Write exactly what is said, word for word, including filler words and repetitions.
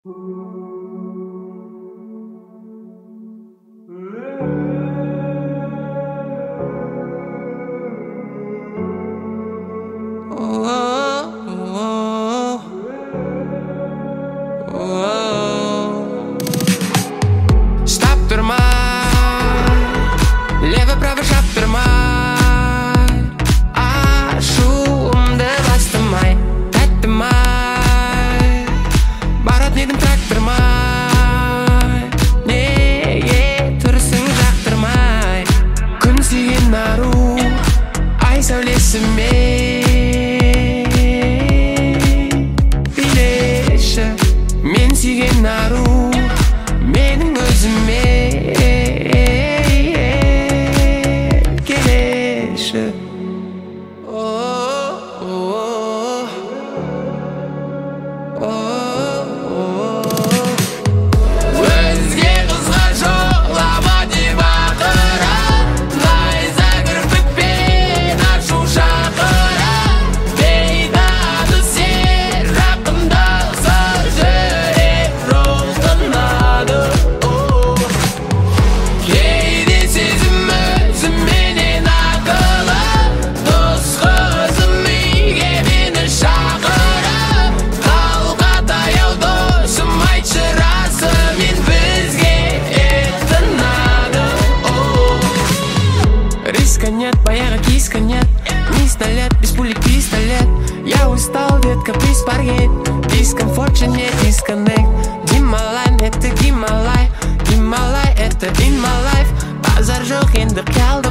Нет, баяға киска нет. Пистолет, без пули пистолет. Я устал, ветка приспаргет. Дискомфорт же не дисконнект. Гималай, это Гималай. Гималай, это in my life. Базар жоқ, енді қиял